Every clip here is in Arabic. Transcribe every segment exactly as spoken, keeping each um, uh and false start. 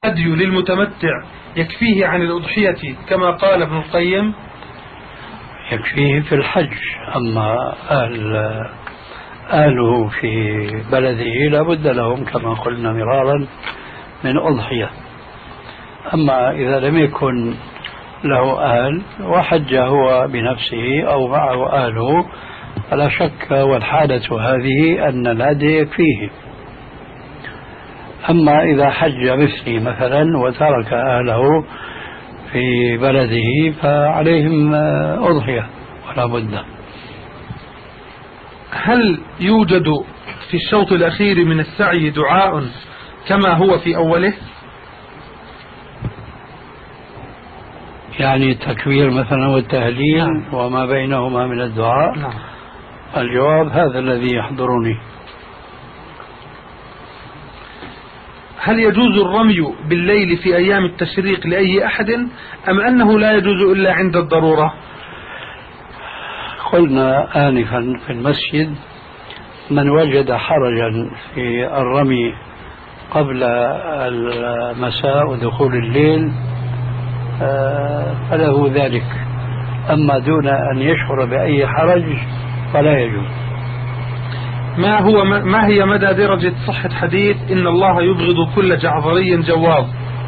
الهدي للمتمتع يكفيه عن الأضحية كما قال ابن القيم؟ يكفيه في الحج، أما أهل أهله في بلده لا بد لهم كما قلنا مرارا من أضحية. أما إذا لم يكن له أهل وحج هو بنفسه أو معه أهله فلا شك والحالة هذه أن الهدي يكفيه. أما إذا حج مثلي مثلا وترك أهله في بلده فعليهم أضحية ولا بد. هل يوجد في الشوط الأخير من السعي دعاء كما هو في أوله؟ يعني التكبير مثلا والتهليل نعم. وما بينهما من الدعاء نعم. الجواب هذا الذي يحضرني. هل يجوز الرمي بالليل في أيام التشريق لأي أحد أم أنه لا يجوز إلا عند الضرورة؟ قلنا آنفا في المسجد من وجد حرجا في الرمي قبل المساء ودخول الليل فله ذلك، أما دون أن يشعر بأي حرج فلا يجوز. ما هو ما هي مدى درجة صحة حديث إن الله يبغض كل جعفري جواب؟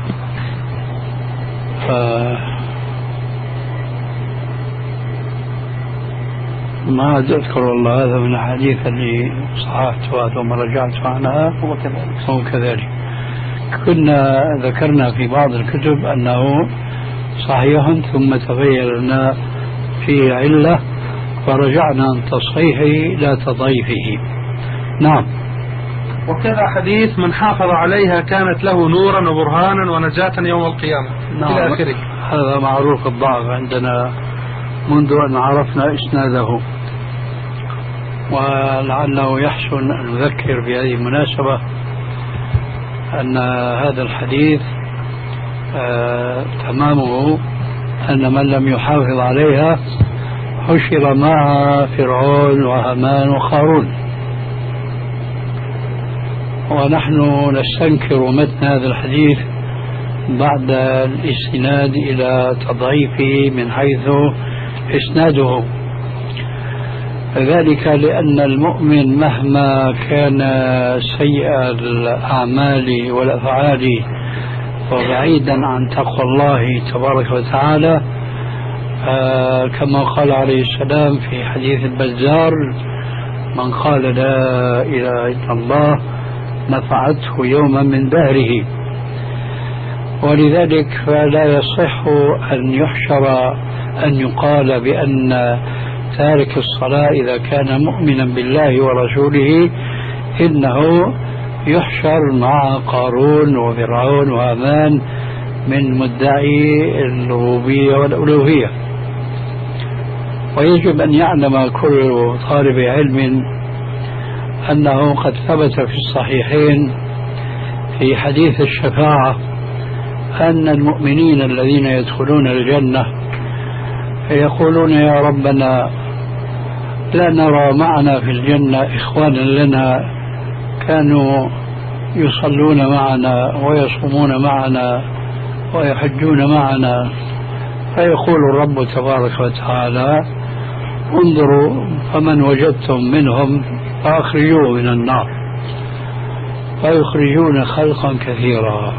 ما أذكر والله، هذا من الحديث اللي صححتها ثم رجعت عنها. هو كذلك هو كذلك. كنا ذكرنا في بعض الكتب أنه صحيح ثم تبين لنا فيه علة فرجعنا عن تصحيحه لا تضعيفه. نعم. وكذا حديث من حافظ عليها كانت له نورا وبرهانا ونجاة يوم القيامة نعم. إلى آخره. هذا معروف الضعف عندنا منذ أن عرفنا إسناده، ولعله يحسن أن نذكر بهذه المناسبة أن هذا الحديث آه تمامه أن من لم يحافظ عليها حشر مع فرعون وهامان وقارون، ونحن نستنكر متن هذا الحديث بعد الاستناد إلى تضعيفه من حيث إسناده، ذلك لأن المؤمن مهما كان سيء الأعمال والأفعال وبعيدا عن تقوى الله تبارك وتعالى آه كما قال عليه السلام في حديث البزار من قال لا إله إلا الله نفعته يوما من دهره، ولذلك فلا يصح أن يحشر أن يقال بأن تارك الصلاة إذا كان مؤمنا بالله ورسوله إنه يحشر مع قارون وفرعون وهامان من مدعي الربوبية والألوهية. ويجب أن يعلم كل طالب علم أنه قد ثبت في الصحيحين في حديث الشفاعة أن المؤمنين الذين يدخلون الجنة يقولون يا ربنا لا نرى معنا في الجنة إخوانا لنا كانوا يصلون معنا ويصومون معنا ويحجون معنا، فيقول الرب تبارك وتعالى انظروا فمن وجدتم منهم فأخرجوه من النار، فيخرجون خلقا كثيرا.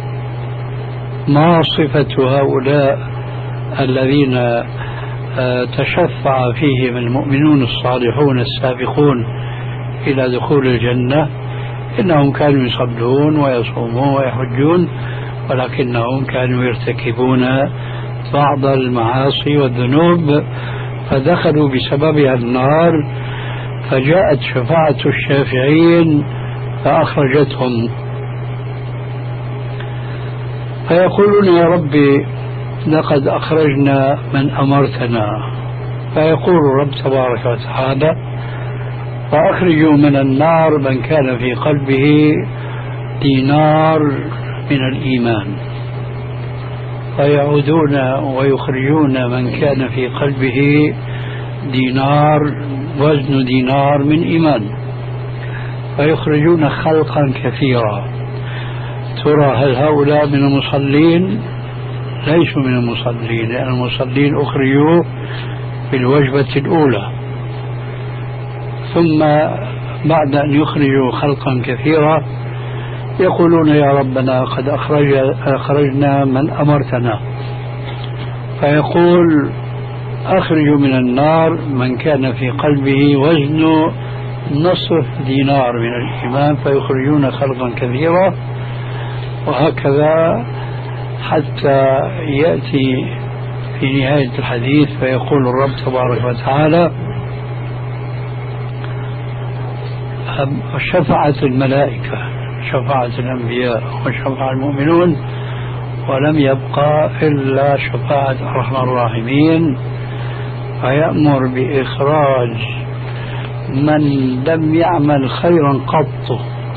ما صفة هؤلاء الذين تشفع فيهم المؤمنون الصالحون السابقون إلى دخول الجنة؟ إنهم كانوا يصلون ويصومون ويحجون ولكنهم كانوا يرتكبون بعض المعاصي والذنوب فدخلوا بسببها النار، فجاءت شفاعة الشافعين فأخرجتهم، فيقولون يا ربي لقد أخرجنا من أمرتنا، فيقول الرب تبارك وتعالى فأخرجوا من النار من كان في قلبه دينار من الإيمان، فيعودون ويخرجون من كان في قلبه دينار وزن دينار من إيمان، فيخرجون خلقا كثيرا. ترى هل هؤلاء من المصلين؟ ليسوا من المصلين، لأن المصلين أخرجوا في الوجبة الأولى، ثم بعد أن يخرجوا خلقا كثيرا يقولون يا ربنا قد أخرج أخرجنا من أمرتنا، فيقول أخرجوا من النار من كان في قلبه وزن نصف دينار من الإيمان، فيخرجون خلقا كثيرا، وهكذا حتى يأتي في نهاية الحديث فيقول الرب تبارك وتعالى شفعت الملائكة، شفعت الأنبياء، وشفع المؤمنون، ولم يبقى إلا شفاعة أرحم الراحمين، فيأمر بإخراج من لم يعمل خيرا قط،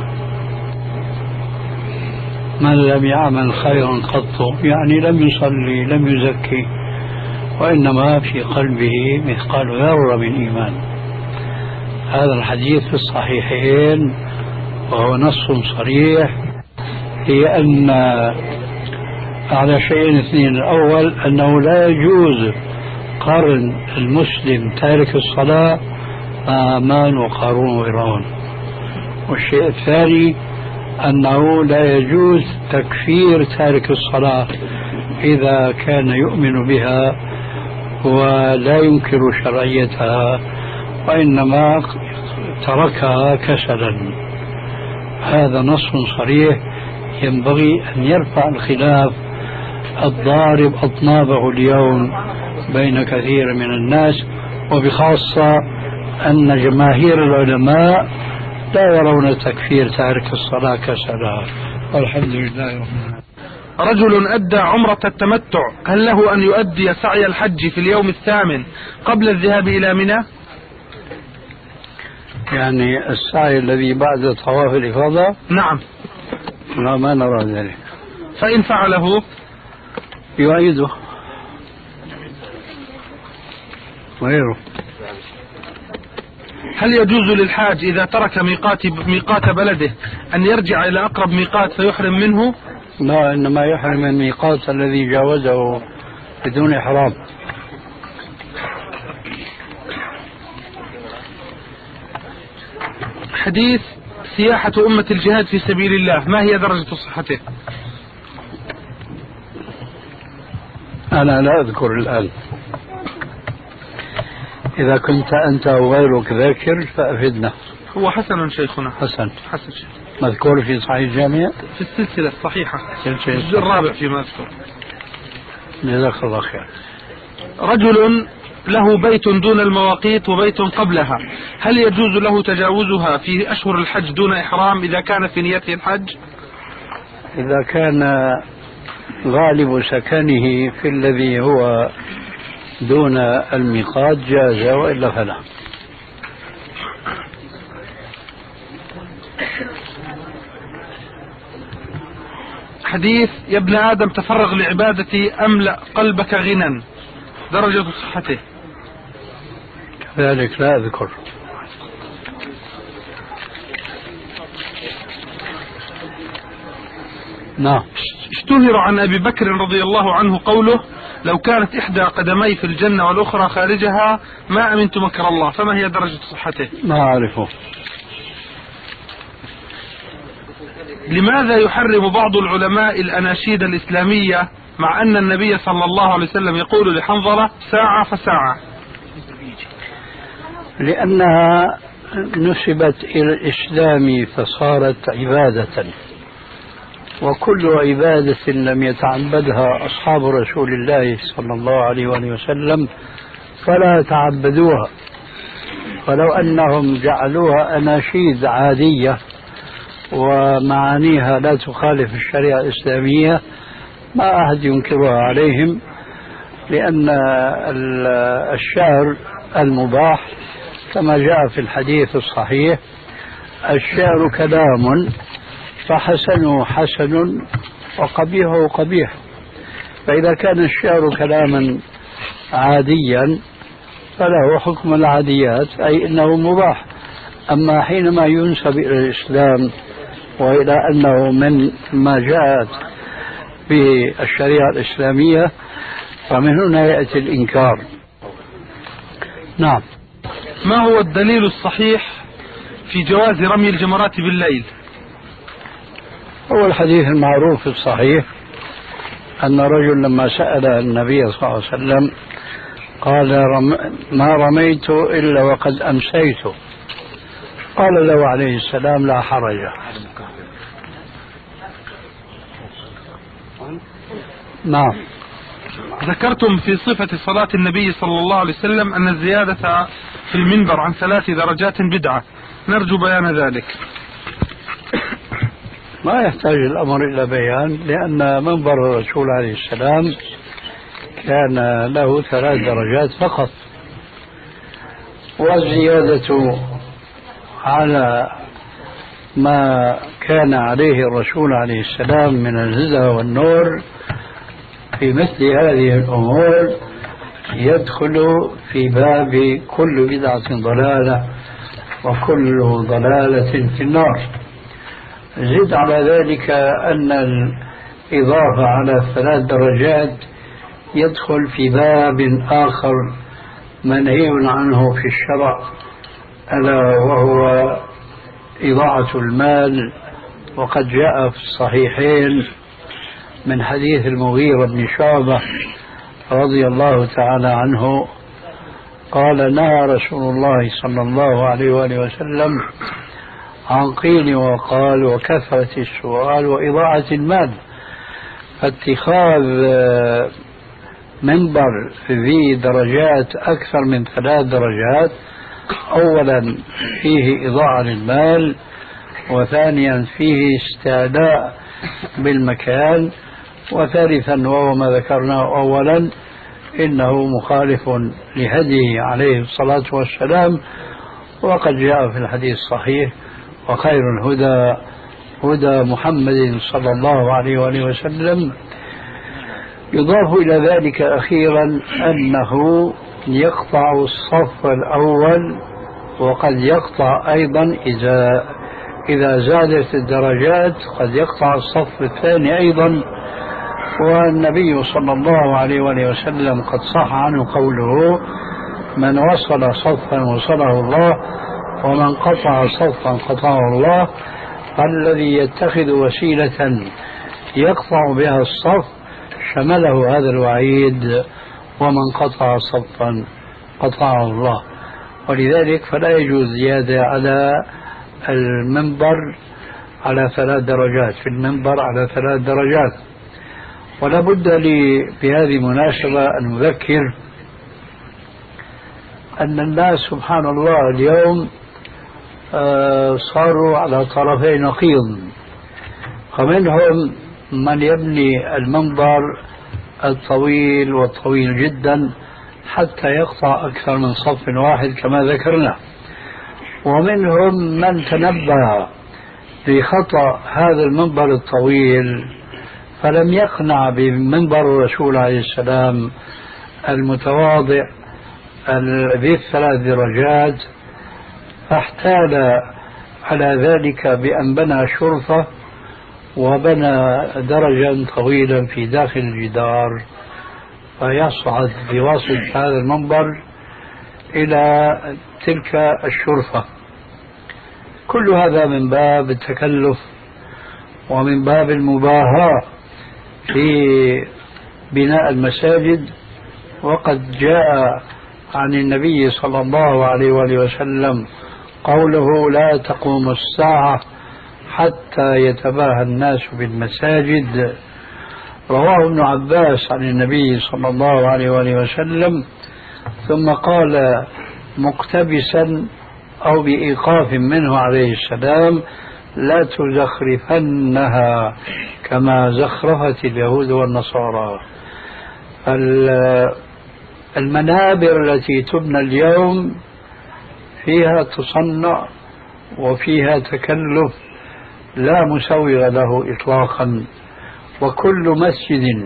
من لم يعمل خيرا قط يعني لم يصلي لم يزكي، وإنما في قلبه مثقال ذرة من إيمان. هذا الحديث في الصحيحين وهو نص صريح في أن على شيئين اثنين: الأول أنه لا يجوز قرن المسلم تارك الصلاة مع مان وقارون وفرعون، والشيء الثاني أنه لا يجوز تكفير تارك الصلاة إذا كان يؤمن بها ولا ينكر شرعيتها وإنما تركها كسلا. هذا نص صريح ينبغي أن يرفع الخلاف الضارب أطنابه اليوم بين كثير من الناس، وبخاصة أن جماهير العلماء لا يرون تكفير تارك الصلاة كسلا، والحمد لله رب العالمين. رجل أدى عمرة التمتع، هل له أن يؤدي سعي الحج في اليوم الثامن قبل الذهاب إلى منى؟ يعني السعي الذي بعد طواف الإفاضة؟ نعم. لا، ما نرى ذلك. فإن فعله يعيده غيره. هل يجوز للحاج إذا ترك ميقات ميقات بلده أن يرجع إلى أقرب ميقات فيحرم منه؟ لا، إنما يحرم الميقات الذي جاوزه بدون إحرام. حديث سياحة أمة الجهاد في سبيل الله، ما هي درجة صحته؟ أنا لا أذكر الآن، إذا كنت أنت أو غيرك ذاكر فأفدنا. هو حسن شيخنا. حسن حسن شيخ. مذكور في صحيح الجامع في السلسلة الصحيحة، سلسلة الجزء الرابع فيما أذكر. جزاك الله خير. رجل له بيت دون المواقيت وبيت قبلها، هل يجوز له تجاوزها في أشهر الحج دون إحرام إذا كان في نيته الحج؟ إذا كان غالب سكنه في الذي هو دون الميقات جاز، وإلا فلا. حديث يا ابن آدم تفرغ لعبادتي أملأ قلبك غنى، درجة صحته؟ كذلك لا أذكر. نعم. اشتهر عن أبي بكر رضي الله عنه قوله: لو كانت إحدى قدمي في الجنة والأخرى خارجها ما أمنت مكر الله، فما هي درجة صحته؟ ما أعرفه. لماذا يحرم بعض العلماء الأناشيد الإسلامية مع أن النبي صلى الله عليه وسلم يقول لحنظلة ساعة فساعة؟ لأنها نسبت إلى الإسلام فصارت عبادة، وكل عبادة لم يتعبدها أصحاب رسول الله صلى الله عليه وسلم فلا تعبدوها. ولو أنهم جعلوها أناشيد عادية ومعانيها لا تخالف الشريعة الإسلامية ما أحد ينكرها عليهم، لأن الشعر المباح كما جاء في الحديث الصحيح: الشعر كلام فحسنه حسن وقبيحه قبيح. فإذا كان الشعر كلاما عاديا فله حكم العاديات، أي أنه مباح. أما حينما ينسب إلى الإسلام وإلى أنه من ما جاءت به الشريعة الإسلامية، فمن هنا يأتي الإنكار. نعم. ما هو الدليل الصحيح في جواز رمي الجمرات بالليل؟ هو الحديث المعروف الصحيح أن رجل لما سأل النبي صلى الله عليه وسلم قال رم ما رميت إلا وقد أمسيت، قال له عليه السلام لا حرج. نعم. ذكرتم في صفة صلاة النبي صلى الله عليه وسلم أن الزيادة في المنبر عن ثلاث درجات بدعة، نرجو بيان ذلك. ما يحتاج الأمر إلى بيان، لأن منبر الرسول عليه السلام كان له ثلاث درجات فقط، والزيادة على ما كان عليه الرسول عليه السلام من الهدى والنور في مثل هذه الأمور يدخل في باب كل بدعة ضلالة وكل ضلالة في النار. زد على ذلك أن الإضافة على ثلاث درجات يدخل في باب آخر منهي عنه في الشرع، ألا وهو إضاعة المال. وقد جاء في الصحيحين من حديث المغيرة بن شعبة رضي الله تعالى عنه قال نهى رسول الله صلى الله عليه وآله وسلم عن قيل وقال وكثرة السؤال وإضاعة المال. فاتخاذ منبر ذي درجات أكثر من ثلاث درجات أولا فيه إضاعة للمال، وثانيا فيه استعداء بالمكان، وثالثا وهو ما ذكرناه أولا إنه مخالف لهديه عليه الصلاة والسلام. وقد جاء في الحديث الصحيح وخير الهدى هدى محمد صلى الله عليه وآله وسلم. يضاف إلى ذلك أخيرا أنه يقطع الصف الأول، وقد يقطع أيضا إذا إذا زادت الدرجات قد يقطع الصف الثاني أيضا. والنبي صلى الله عليه وآله وسلم قد صح عنه قوله من وصل صفا وصله الله ومن قطع صفا قطعه الله. فالذي يتخذ وسيلة يقطع بها الصف شمله هذا الوعيد ومن قطع صفا قطعه الله. ولذلك فلا يجوز زيادة على المنبر على ثلاث درجات، في المنبر على ثلاث درجات. ولا بد لي بهذه المناسبة أن أذكر أن الناس سبحان الله اليوم صاروا على طرفي نقيض، فمنهم من يبني المنبر الطويل والطويل جدا حتى يقطع أكثر من صف واحد كما ذكرنا، ومنهم من تنبه بخطأ هذا المنبر الطويل فلم يقنع بمنبر الرسول عليه السلام المتواضع ذي الثلاث درجات، فاحتال على ذلك بأن بنى شرفة وبنى درجا طويلا في داخل الجدار فيصعد بواسطة هذا المنبر إلى تلك الشرفة. كل هذا من باب التكلف ومن باب المباهاة في بناء المساجد. وقد جاء عن النبي صلى الله عليه وآله وسلم قوله لا تقوم الساعة حتى يتباهى الناس بالمساجد. رواه ابن عباس عن النبي صلى الله عليه وآله وسلم ثم قال مقتبسا أو بإيقاف منه عليه السلام لا تزخرفنها كما زخرفت اليهود والنصارى. المنابر التي تبنى اليوم فيها تصنع وفيها تكلف لا مسوغ له إطلاقا، وكل مسجد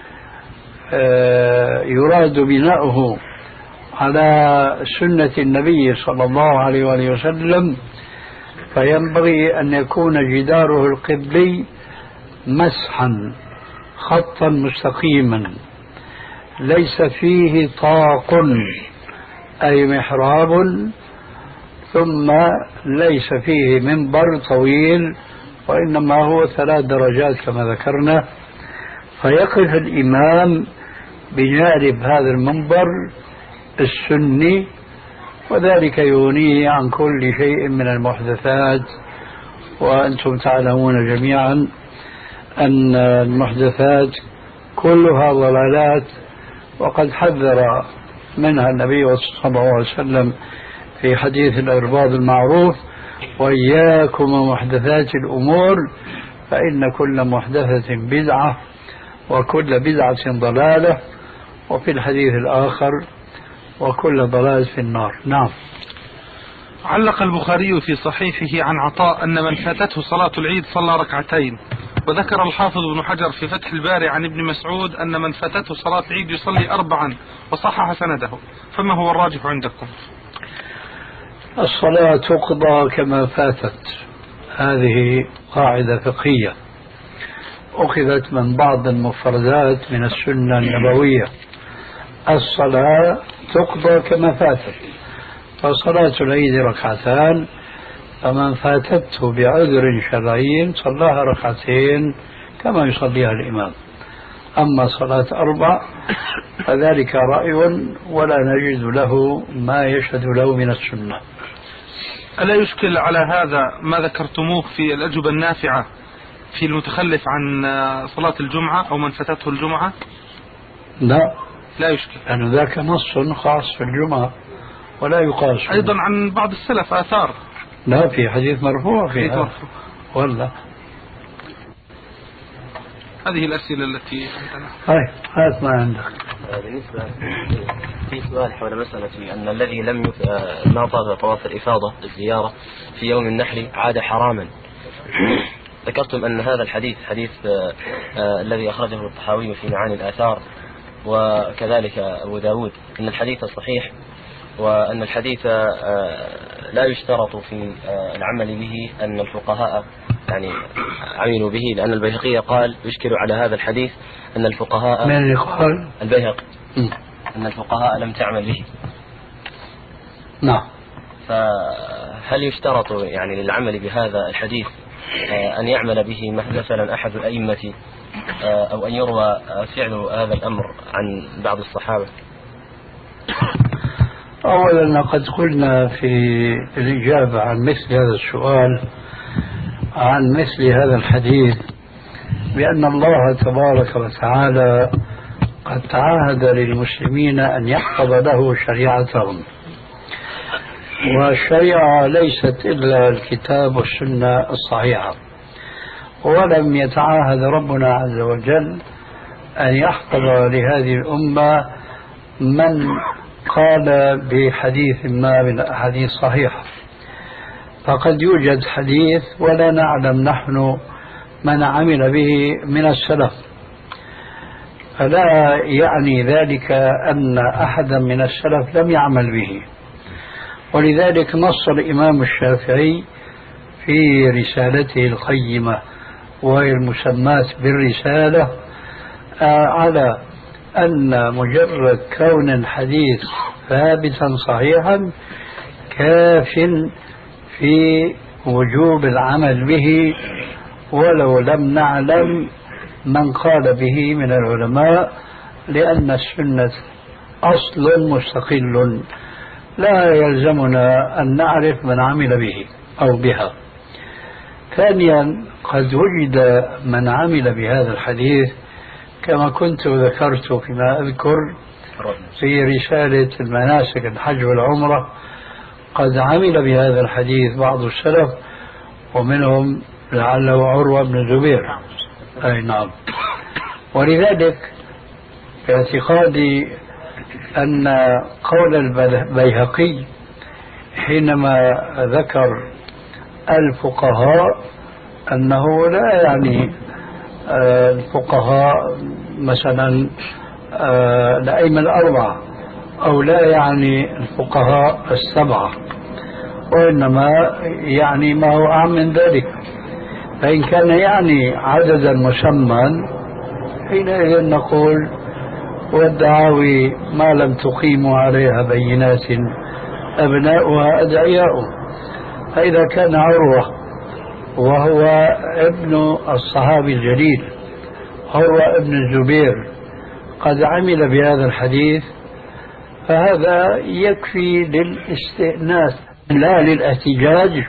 يراد بناؤه على سنة النبي صلى الله عليه وآله وسلم فينبغي أن يكون جداره القبلي مسحا خطا مستقيما ليس فيه طاق أي محراب، ثم ليس فيه منبر طويل، وإنما هو ثلاث درجات كما ذكرنا، فيقف الإمام بجانب هذا المنبر السني، وذلك يغنيه عن كل شيء من المحدثات. وأنتم تعلمون جميعا أن المحدثات كلها ضلالات، وقد حذر منها النبي صلى الله عليه وسلم في حديث الإرباض المعروف: وإياكم ومحدثات الأمور فإن كل محدثة بدعة وكل بدعة ضلالة، وفي الحديث الآخر: وكل ضلال في النار. نعم. علق البخاري في صحيحه عن عطاء أن من فاتته صلاة العيد صلى ركعتين، وذكر الحافظ ابن حجر في فتح الباري عن ابن مسعود أن من فاتته صلاة العيد يصلي أربعا، وصحح سنده، فما هو الراجح عندكم؟ الصلاة تقضى كما فاتت، هذه قاعدة فقهية أخذت من بعض المفردات من السنة النبوية. الصلاة تقضى كما فاتت، فصلاة العيد ركعتان، فمن فاتته بعذر شرعي صلاها ركعتين كما يصليها الإمام. أما صلاة أربع فذلك رأي ولا نجد له ما يشهد له من السنة. ألا يشكل على هذا ما ذكرتموه في الأجوبة النافعة في المتخلف عن صلاة الجمعة أو من فاتته الجمعة؟ لا لا يشكل، لأن ذاك نص خاص في الجمعة ولا يقاس. أيضا عن بعض السلف آثار. لا، في حديث مرفوع فيها مرفوع. ولا هذه الأسئلة التي عندنا. هاي هات ما عندك. بالنسبة في سؤال حول مسألة أن الذي لم يف... ما طاف طواف الإفاضة الزيارة في يوم النحر عاد حراما. ذكرتم أن هذا الحديث حديث آه آه الذي أخرجه الطحاوي في معاني الآثار وكذلك أبو داود، أن الحديث صحيح، وأن الحديث آه لا يشترط في آه العمل به أن الفقهاء يعني عملوا به، لأن البيهقي قال يشكل على هذا الحديث أن الفقهاء، من يقال؟ البيهقي، أن الفقهاء لم تعمل به. نعم. فهل يشترط يعني للعمل بهذا الحديث أن يعمل به مثلا أحد الأئمة، أو أن يروى فعل هذا الأمر عن بعض الصحابة؟ أولا قد قلنا في الإجابة عن مثل هذا السؤال عن مثل هذا الحديث بأن الله تبارك وتعالى قد تعاهد للمسلمين أن يحفظ له شريعتهم، والشريعة ليست إلا الكتاب والسنة الصحيحة، ولم يتعاهد ربنا عز وجل أن يحفظ لهذه الأمة من قال بحديث ما من الأحاديث صحيحة. فقد يوجد حديث ولا نعلم نحن من عمل به من السلف، فلا يعني ذلك أن أحدا من السلف لم يعمل به. ولذلك نص الإمام الشافعي في رسالته القيمة وهي المسماة بالرسالة على أن مجرد كون الحديث ثابتا صحيحا كاف في وجوب العمل به، ولو لم نعلم من قال به من العلماء، لأن السنة أصل مستقل لا يلزمنا أن نعرف من عمل به أو بها. ثانيا قد وجد من عمل بهذا الحديث كما كنت ذكرت فيما أذكر في رسالة المناسك الحج والعمرة، قد عمل بهذا الحديث بعض السلف ومنهم لعله عروة بن الزبير. أي نعم. ولذلك في اعتقادي أن قول البيهقي حينما ذكر الفقهاء أنه لا يعني الفقهاء مثلا الأئمة الأربعة، أو لا يعني الفقهاء السبعة، وإنما يعني ما هو أعم من ذلك. فإن كان يعني عددا مسمى حينئذ نقول والدعاوي ما لم تقيموا عليها بينات أبناؤها أدعياء. فإذا كان عروة وهو ابن الصحابي الجليل عروة ابن الزبير قد عمل بهذا الحديث فهذا يكفي للاستئناس لا للاحتجاج،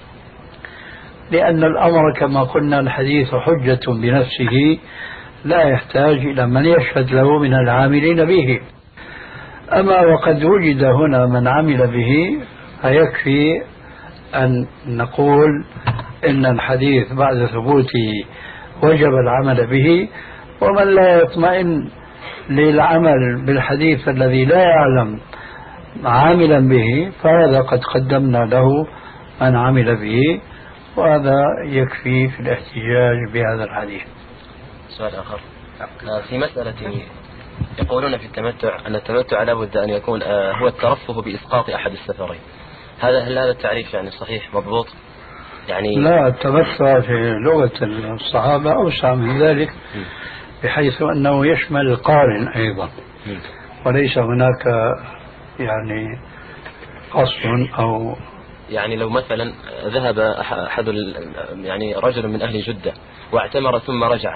لأن الأمر كما قلنا الحديث حجة بنفسه لا يحتاج إلى من يشهد له من العاملين به. أما وقد وجد هنا من عمل به فيكفي أن نقول إن الحديث بعد ثبوته وجب العمل به. ومن لا يطمئن للعمل بالحديث الذي لا يعلم عاملا به فهذا قد قدمنا له من عمل به، وهذا يكفي في الاحتجاج بهذا الحديث. سؤال آخر في مسألة يقولون في التمتع أن التمتع لا بد أن يكون هو الترفه بإسقاط أحد السفرين. هذا هل هذا التعريف يعني صحيح مضبوط؟ يعني لا، التمتع في لغة الصحابة أوسع من ذلك بحيث أنه يشمل القارن أيضا، وليس هناك يعني قصد أو يعني لو مثلا ذهب أحد يعني رجل من أهل جدة واعتمر ثم رجع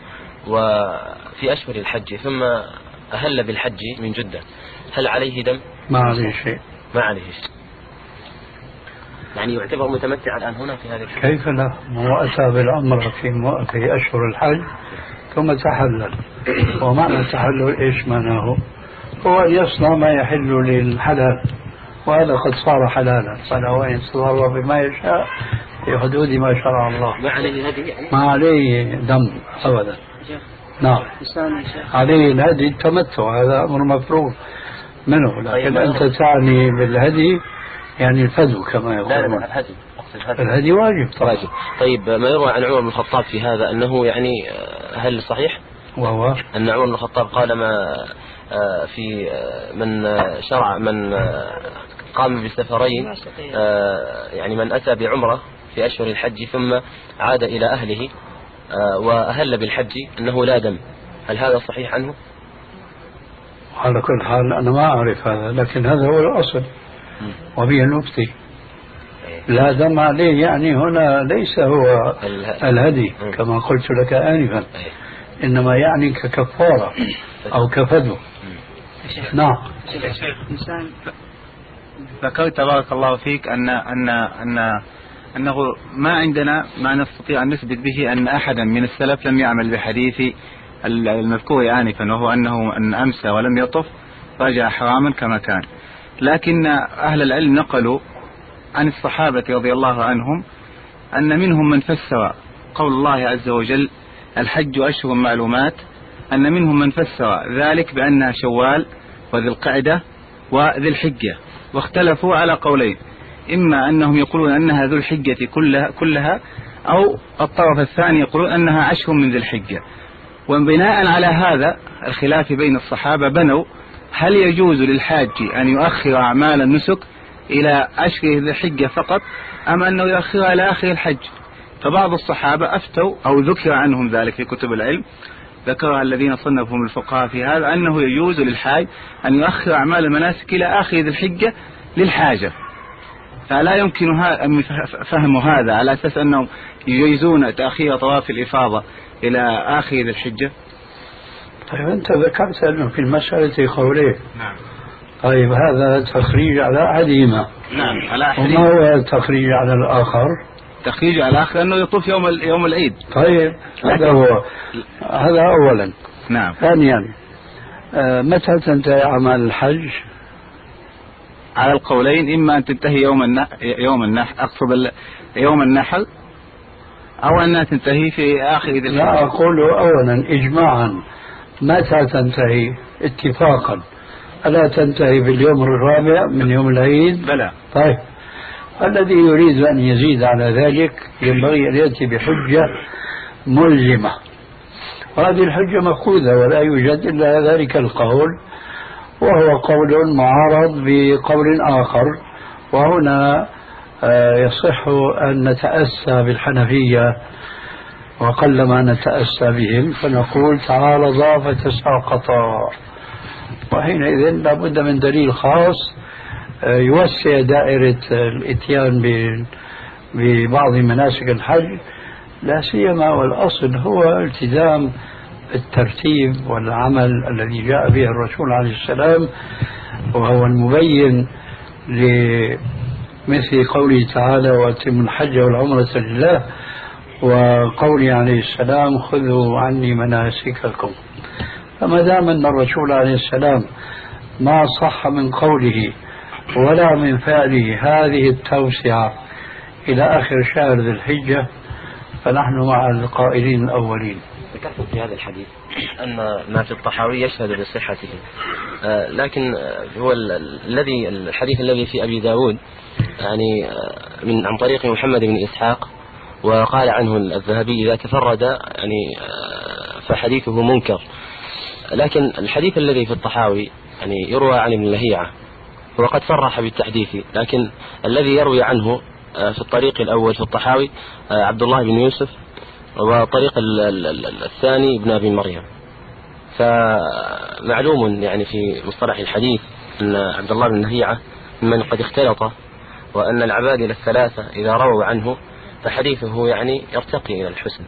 وفي أشهر الحج ثم أهل بالحج من جدة، هل عليه دم؟ ما عليه شيء. ما عليه شيء، يعني يعتبر متمتع الآن هنا في هذه الحج. كيف لا؟ هو أتى بالعمرة في في أشهر الحج ثم تحلل، ومعنى التحلل إيش معناه؟ هو أن يصنع ما يحل للحلال، وهذا قد صار حلالا، فله أن يتصرف بما يشاء في حدود ما شرع الله. ما عليه هدي يعني؟ ما عليه دم أبدا. نعم عليه الهدي التمتع، هذا أمر مفروض منه، لكن أنت تعني بالهدي يعني الفدو كما يقولون. لا لا الهدي الهدي واجب طبعا. واجب. طيب ما يروى عن عمر بن الخطاب في هذا أنه يعني هل صحيح؟ وهو أن عمر بن الخطاب قال ما في من شرع من قام بسفرين يعني من أتى بعمرة في أشهر الحج ثم عاد إلى أهله وأهل بالحج أنه لا دم، هل هذا صحيح عنه؟ على كل حال أنا ما أعرف هذا، لكن هذا هو الأصل وبه نفتي. لا دم عليه يعني هنا ليس هو الهدي كما قلت لك آنفا، إنما يعني ككفارة أو كفدو. نعم. إنسان ذكرت بارك الله فيك أن أن أن أنه ما عندنا ما نستطيع أن نثبت به أن أحدا من السلف لم يعمل بحديث المذكور آنفا، وهو أنه أن أمسى ولم يطف رجع حراما كما كان. لكن أهل العلم نقلوا عن الصحابة رضي الله عنهم أن منهم من فسر قول الله عز وجل الحج أشهر معلومات، أن منهم من فسر ذلك بأنها شوال وذي القعدة وذي الحجة، واختلفوا على قولين، إما أنهم يقولون أنها ذو الحجة كلها, كلها أو الطرف الثاني يقولون أنها عشر من ذي الحجة. وبناء على هذا الخلاف بين الصحابة بنوا هل يجوز للحاج أن يؤخر أعمال النسك إلى أشهر ذي الحجة فقط أم أنه يؤخرها إلى آخر الحج. فبعض الصحابة أفتوا أو ذكر عنهم ذلك في كتب العلم، ذكرها الذين صنفهم الفقهاء في هذا، أنه يجوز للحاج أن يؤخر أعمال المناسك إلى آخر ذي الحجة للحاجة. فلا يمكن فهم هذا على أساس أنهم يجيزون تأخير طواف الإفاضة إلى آخر ذي الحجة. طيب أنت ذكرت أنه في المسألة قولين. نعم. طيب هذا تخريج على أحدهما. نعم على أحدهما. وما هو التخريج على الآخر؟ تخريج على الآخر أنه يطوف يوم يوم العيد. طيب هذا هو، هذا أولا. نعم. ثانيا آه متى تنتهي أعمال الحج؟ على القولين، إما أن تنتهي يوم النحر يوم النحر أقصد يوم النحر، أو أنها تنتهي في آخر ذي الحجة. لا أقول أولا إجماعا متى تنتهي اتفاقا؟ ألا تنتهي باليوم الرابع من يوم العيد؟ بلى. طيب الذي يريد أن يزيد على ذلك ينبغي أن يأتي بحجة ملزمة، وهذه الحجة مأخوذة ولا يوجد إلا ذلك القول، وهو قول معارض بقول آخر. وهنا يصح أن نتأسى بالحنفية وقلما نتأسى بهم، فنقول تعارضا فتساقطا، وحينئذ لابد من دليل خاص يوسع دائرة الإتيان ببعض مناسك الحج، لا سيما والأصل هو التزام الترتيب والعمل الذي جاء به الرسول عليه السلام، وهو المبين لمثل قوله تعالى وأتموا الحج والعمرة لله، وقوله عليه السلام خذوا عني مناسككم. فما دام أن الرسول عليه السلام ما صح من قوله ولا من فعله هذه التوسعة إلى آخر شهر ذي الحجة، فنحن مع القائلين الأولين. ذكرت في هذا الحديث أن ما في الطحاوي يشهد بصحته، آه لكن هو الذي الحديث الذي في أبي داود يعني آه من عن طريق محمد بن إسحاق، وقال عنه الذهبي إذا تفرد يعني آه فحديثه منكر، لكن الحديث الذي في الطحاوي يعني يروى عن ابن لهيعة وقد صرح بالتحديث، لكن الذي يروي عنه آه في الطريق الأول في الطحاوي آه عبد الله بن يوسف، وطريق الثاني ابن أبي مريم. فمعلوم يعني في مصطلح الحديث أن عبد الله بن لهيعة ممن قد اختلط، وأن العبادلة الثلاثة إذا رووا عنه فحديثه يعني يرتقي إلى الحسن.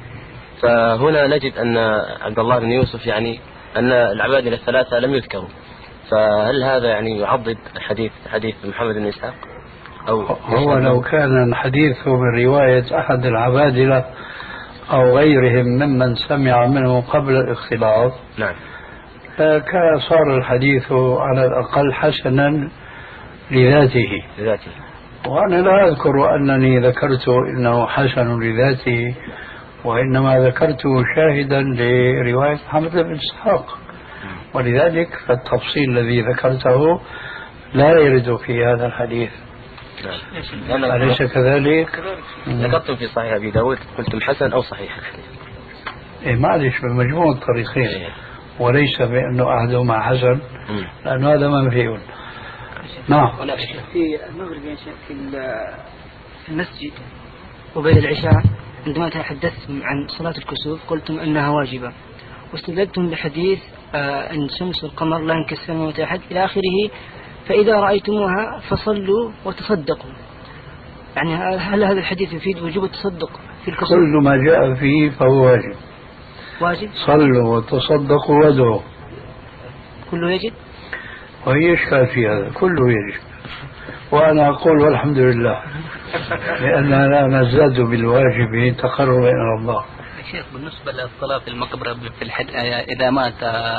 فهنا نجد أن عبد الله بن يوسف يعني أن العبادلة الثلاثة لم يذكروا، فهل هذا يعني يعضد حديث حديث محمد بن إسحاق؟ أو هو لو كان الحديث من رواية أحد العبادلة أو غيرهم ممن سمع منه قبل الاختلاط، نعم، كان صار الحديث على الأقل حسنا لذاته. لذاته. وأنا لا أذكر أنني ذكرت إنه حسن لذاته، وإنما ذكرته شاهدا لرواية محمد بن إسحاق، ولذلك فالتفصيل الذي ذكرته لا يرد في هذا الحديث. نعم. أليس كذلك؟ ذكرتم في صحيح أبي داود قلتم حسن أو صحيح الحديث؟ إيه معلش بمجموع الطريقين، إيه. وليس بأنه أحدهما حسن، لأنه هذا منفي. نعم. في المغرب في المسجد وبين العشاء عندما تحدثتم عن صلاة الكسوف قلتم أنها واجبة، واستدلتم بحديث آه أن الشمس والقمر لا ينكسران ولا أحد إلى آخره، فإذا رأيتموها فصلوا وتصدقوا. يعني هل هذا الحديث يفيد وجوب التصدق في الكسوف؟ كل ما جاء فيه فهو واجب. واجب؟ صلوا وتصدقوا وادعوا، كله يجب؟ وهي إشكال في هذا، كله يجب، وأنا أقول والحمد لله، لأننا لا نزداد بالواجب تقربا إلى الله. شيخ بالنسبة للصلاة في المقبرة في الحد... إذا مات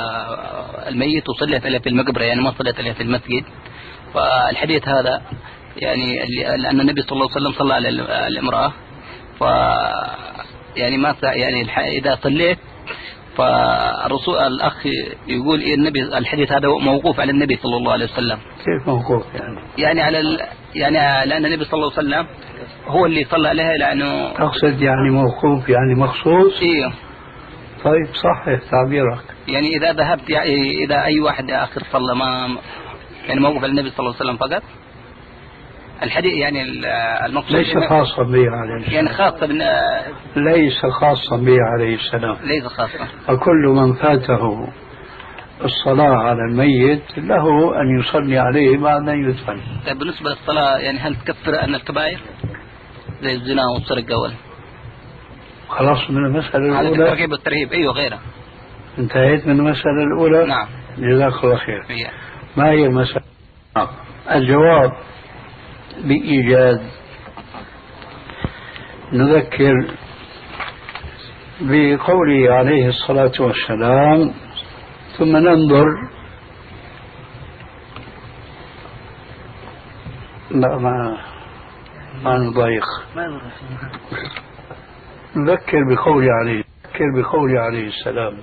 الميت وصلت عليه في المقبرة يعني ما صلت عليه في المسجد، فالحديث هذا يعني لأن النبي صلى الله عليه وسلم صلى على الامرأة، ف يعني ما يعني إذا صليت فالرسول الأخ يقول إيه النبي الحديث هذا موقوف على النبي صلى الله عليه وسلم. كيف موقوف يعني؟ يعني على ال... يعني لأن النبي صلى الله عليه وسلم هو اللي صلى عليها، لأنه تقصد يعني موقوف يعني مخصوص؟ إيه. طيب صحيح تعبيرك. يعني إذا ذهبت يعني إذا أي واحد آخر صلى ما يعني موقوف على النبي صلى الله عليه وسلم فقط الحديث، يعني المقصود ليس خاصا به عليه السلام، يعني خاصة بن... ليس خاصا به عليه السلام، ليس خاصة. فكل من فاته الصلاة على الميت له أن يصلي عليه بعد أن يدفن. طيب بالنسبة للصلاة يعني هل تكفر أن الكبائر زي الزنا والسرقة وال... خلاص من المسألة الأولى؟ هذا الترغيب والترهيب. أيوة غيرها. انتهيت من المسألة الأولى؟ نعم. جزاك الله خير. هي. ما هي المسألة؟ الجواب بإيجاد نذكر بقوله عليه الصلاة والسلام ثم ننظر. لا ما ما نضيق. نذكر بقوله عليه نذكر بقوله عليه السلام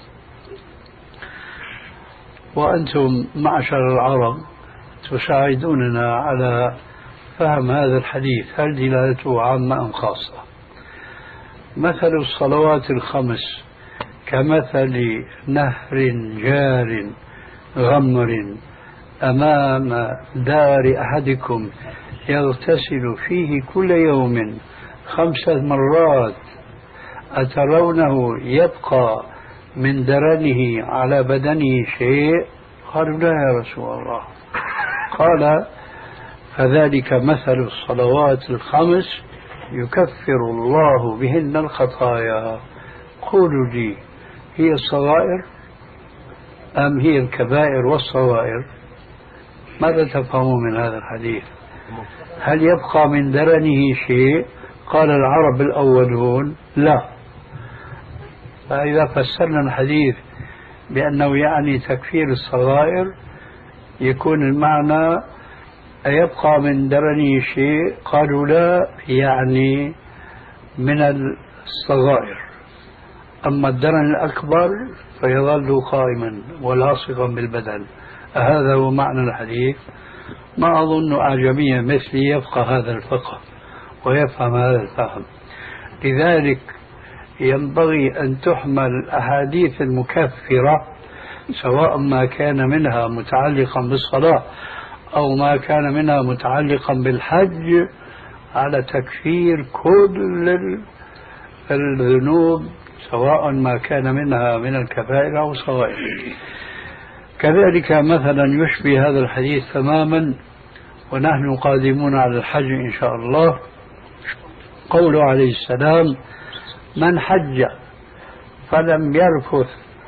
وأنتم معشر العرب تساعدوننا على فهم هذا الحديث، هل دلالته عامة أم خاصة؟ مثل الصلوات الخمس كمثل نهر جار غمر أمام دار أحدكم يغتسل فيه كل يوم خمسة مرات أترونه يبقى من درنه على بدنه شيء؟ قالوا لا يا رسول الله. قال فذلك مثل الصلوات الخمس يكفر الله بهن الخطايا. قولوا لي هي الصغائر أم هي الكبائر والصغائر؟ ماذا تفهمون من هذا الحديث؟ هل يبقى من درنه شيء؟ قال العرب الأولون لا. فإذا فسرنا الحديث بأنه يعني تكفير الصغائر يكون المعنى أيبقى من درنه شيء؟ قالوا لا، يعني من الصغائر. أما الدرن الأكبر فيظل قائما ولاصقا بالبدن. هذا هو معنى الحديث. ما أظن أعجميا مثلي يفقه هذا الفقه ويفهم هذا الفهم. لذلك ينبغي أن تحمل الأحاديث المكفرة سواء ما كان منها متعلقا بالصلاة أو ما كان منها متعلقا بالحج على تكفير كل الذنوب سواء ما كان منها من الكبائر أو الصغائر. كذلك مثلا يشبه هذا الحديث تماما ونحن قادمون على الحج إن شاء الله قوله عليه السلام من حج فلم يرفث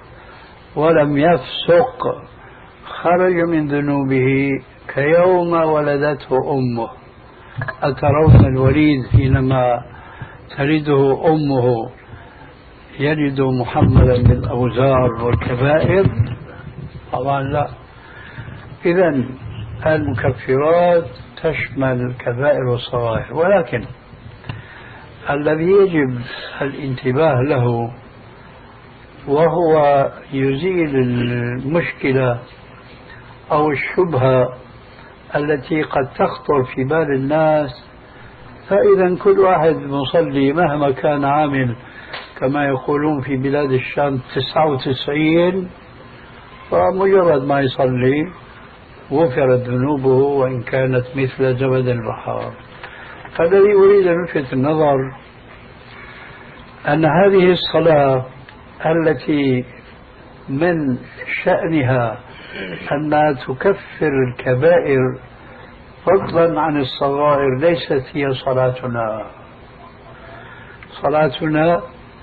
ولم يفسق خرج من ذنوبه كيوم ولدته أمه. أترون الوليد حينما تلده أمه يلد محمدا بالأوزار والكبائر؟ طبعا لا. إذن المكفرات تشمل الكبائر والصغائر، ولكن الذي يجب الانتباه له وهو يزيل المشكلة أو الشبهة التي قد تخطر في بال الناس. فإذا كل واحد مصلي مهما كان عامل كما يقولون في بلاد الشام تسعة وتسعين، فمجرد ما يصلي غفرت ذنوبه وإن كانت مثل زبد البحار. فالذي أريد أن ألفت النظر أن هذه الصلاة التي من شأنها أنها تكفر الكبائر فضلا عن الصغائر ليست هي صلاتنا. صلاتنا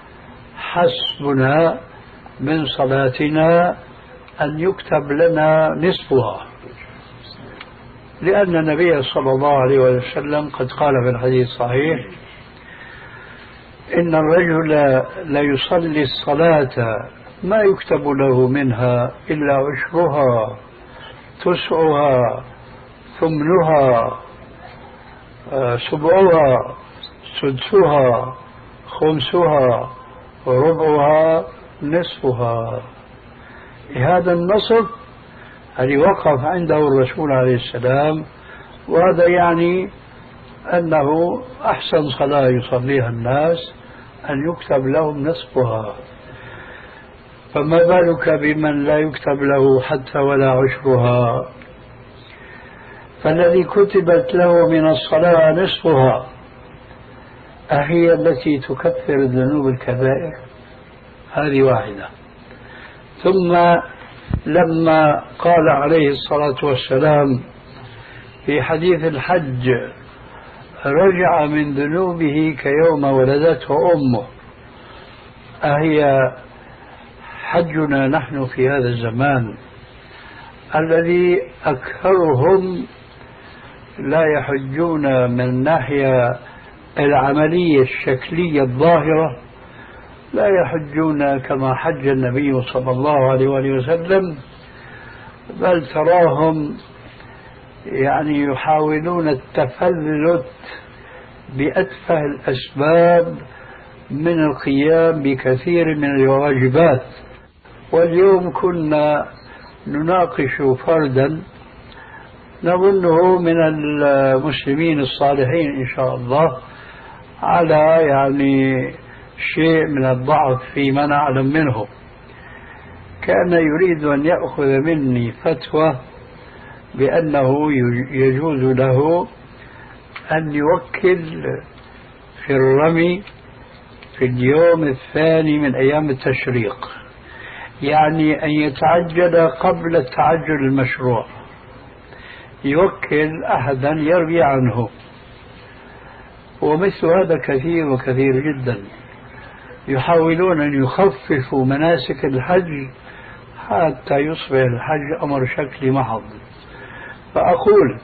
حسبنا من صلاتنا أن يكتب لنا نصفها، لأن النبي صلى الله عليه وسلم قد قال في الحديث الصحيح إن الرجل لا يصلي الصلاة ما يكتب له منها إلا عشرها تسعها ثمنها سبعها سدسها خمسها ربعها نصفها. هذا النصف الذي وقف عنده الرسول عليه السلام، وهذا يعني أنه أحسن صلاة يصليها الناس أن يكتب لهم نصفها، فما بالك بمن لا يكتب له حتى ولا عشرها؟ فالذي كتبت له من الصلاة نصفها أهي التي تكفر الذنوب الكبائر؟ هذه واحدة. ثم لما قال عليه الصلاة والسلام في حديث الحج رجع من ذنوبه كيوم ولدته أمه، أهي حجنا نحن في هذا الزمان الذي أكثرهم لا يحجون من الناحية العملية الشكلية الظاهرة، لا يحجون كما حج النبي صلى الله عليه وسلم، بل تراهم يعني يحاولون التفلت بأتفه الأسباب من القيام بكثير من الواجبات. واليوم كنا نناقش فردا نظنه من المسلمين الصالحين إن شاء الله على يعني شيء من الضعف فيما نعلم منه، كان يريد أن يأخذ مني فتوى بأنه يجوز له أن يوكل في الرمي في اليوم الثاني من أيام التشريق، يعني أن يتعجل قبل التعجل المشروع، يوكل أحدا يروي عنه. ومثل هذا كثير وكثير جدا، يحاولون أن يخففوا مناسك الحج حتى يصبح الحج أمر شكلي محض. فأقول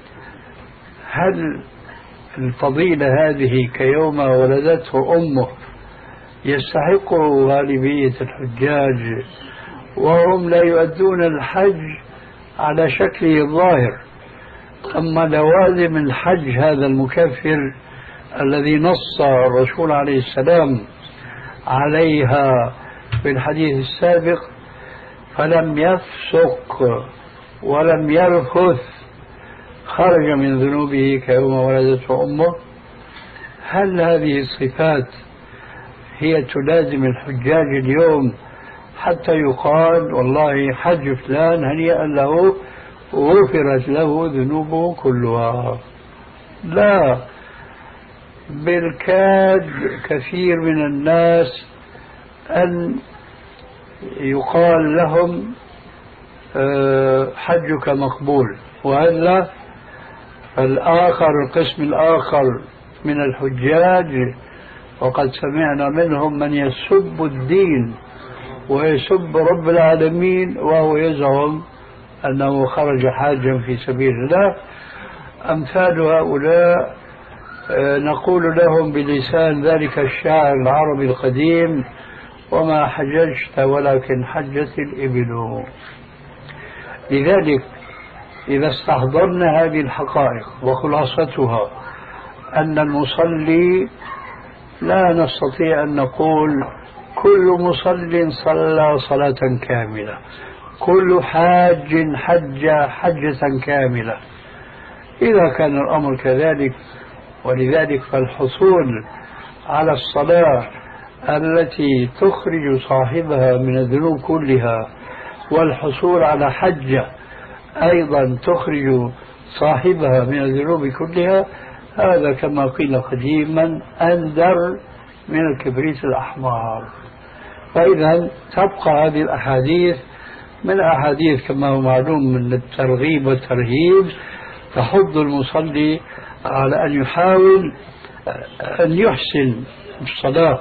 هل الفضيلة هذه كيوم ولدته أمه يستحقه غالبية الحجاج وهم لا يؤدون الحج على شكله الظاهر؟ أما لوازم الحج هذا المكفر الذي نص الرسول عليه السلام عليها في الحديث السابق، فلم يفسق ولم يرفث خرج من ذنوبه كيوم ولدته أمه. هل هذه الصفات هي تلازم الحجاج اليوم حتى يقال والله حج فلان هنيئا له غفرت له ذنوبه كلها؟ لا، بالكاد كثير من الناس أن يقال لهم حجك مقبول، وإلا الآخر القسم الآخر من الحجاج وقد سمعنا منهم من يسب الدين ويسب رب العالمين وهو يزعم أنه خرج حاجا في سبيل الله. أمثال هؤلاء نقول لهم بلسان ذلك الشاعر العربي القديم: وما حججت ولكن حجت الإبل. لذلك إذا استحضرنا هذه الحقائق وخلاصتها أن المصلي لا نستطيع أن نقول كل مصل صلى صلاة كاملة، كل حاج حج حجة كاملة. إذا كان الأمر كذلك، ولذلك فالحصول على الصلاة التي تخرج صاحبها من الذنوب كلها والحصول على حجة أيضا تخرج صاحبها من الذنوب كلها، هذا كما قيل قديما أندر من الكبريت الأحمر. فإذا تبقى هذه الأحاديث من أحاديث كما هو معلوم من الترغيب والترهيب تحض المصلي على أن يحاول أن يحسن الصلاة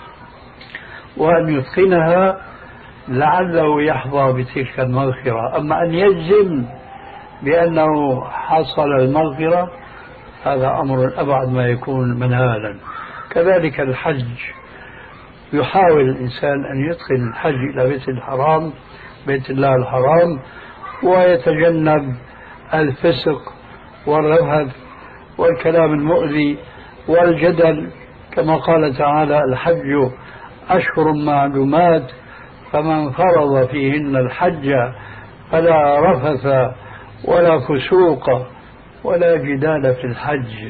وأن يتقنها لعله يحظى بتلك المغفرة. أما أن يجزم بأنه حصل المغفرة هذا أمر أبعد ما يكون منهالا. كذلك الحج، يحاول الإنسان أن يتقن الحج إلى بيت الحرام بيت الله الحرام ويتجنب الفسق والرفث والكلام المؤذي والجدل، كما قال تعالى: الحج أشهر معلومات فمن فرض فيهن الحج فلا رفث ولا فسوق ولا جدال في الحج.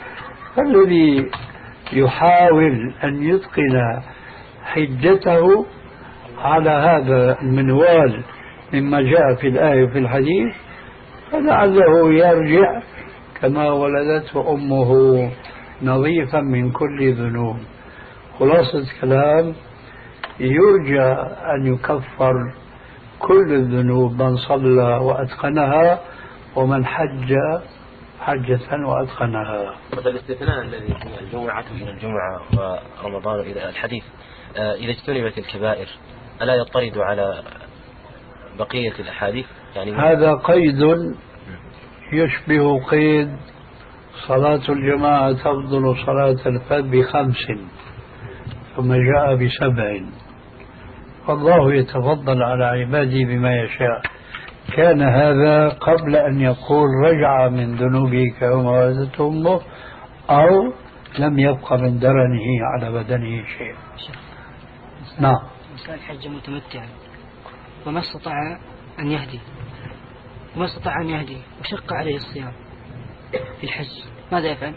فالذي يحاول أن يتقن حجته على هذا المنوال مما جاء في الآية وفي الحديث فلعله يرجع كما ولدته أمه نظيفا من كل ذنوب. خلاصة كلام: يرجى أن يكفر كل الذنوب من صلى وأتقنها ومن حج حجة وأتقنها. مثل الاستثناء الذي في الجمعة إلى الجمعة ورمضان إلى الحديث إذا اجتنبت الكبائر ألا يطرد على بقية الأحاديث؟ يعني هذا قيد يشبه قيد صلاة الجماعة تفضل صلاة الفرد بخمس ثم جاء بسبع. فالله يتفضل على عباده بما يشاء. كان هذا قبل أن يقول رجع من ذنوبه كيوم ولدته أمه أو لم يبق من درنه على بدنه شيء. نعم. إنسان حج متمتعا وما استطاع أن يهدي وما استطاع أن يهدي وشق عليه الصيام في الحج، ماذا يفعل؟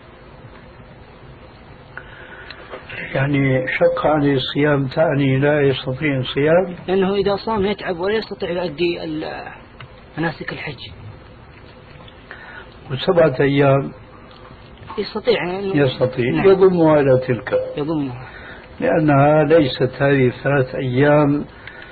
يعني شق عليه الصيام تعني لا يستطيع الصيام؟ لأنه إذا صام يتعب ولا يستطيع يؤدي مناسك الحج. وسبعة أيام يستطيع يعني يستطيع نعم. يضمها إلى تلك، يضمها، لأنها ليست هذه الثلاث أيام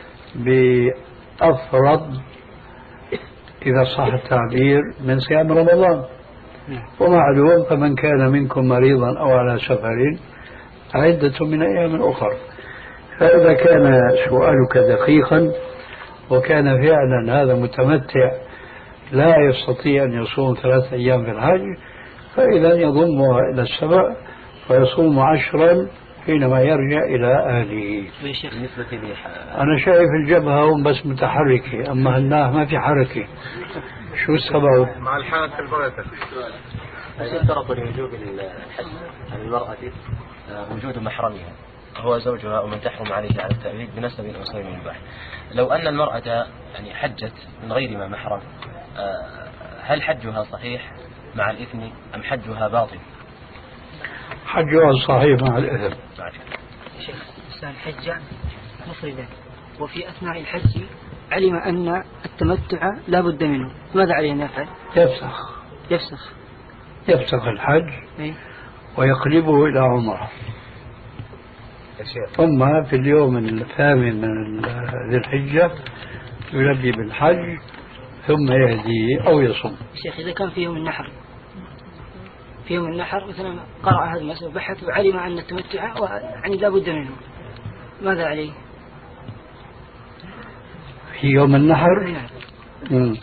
بأفرض إذا صح التعبير من صيام رمضان. نعم. ومعلوم فمن كان منكم مريضا أو على سفر عدة من أيام أخرى. فإذا كان سؤالك دقيقا وكان فعلا هذا متمتع لا يستطيع أن يصوم ثلاث أيام في الحج، فإذا يضمها إلى السبع ويصوم عشرا حينما يرجع إلى أهله. أنا شايف الجبهة هم بس متحركة، أما هالناه ما في حركة. شو السبب؟ مع الحالة في البركة. يشترط لوجوب الحج على المرأة وجود محرمها هو زوجها ومن تحرم عليه على التأبيد بنسب أو سبب مباح. لو أن المرأة يعني حجت من غير ما محرم، هل حجها صحيح مع الإثم أم حجها باطل؟ حجها صحيح مع الإثم. شيخ الإنسان حج مفردا وفي أثناء الحج علم أن التمتع لا بد منه، ماذا عليه أن يفعل؟ يفسخ يفسخ يفسخ الحج إيه؟ ويقلبه إلى عمره، ثم في اليوم الثامن من ذي الحجة يلبي بالحج ثم يهديه أو يصوم. شيخ إذا كان في يوم النحر، في يوم النحر مثلا قرأ هذا المسألة وبحث وعلم أن التمتع يعني لا بد منه، ماذا عليه؟ في يوم النحر نعم. مم.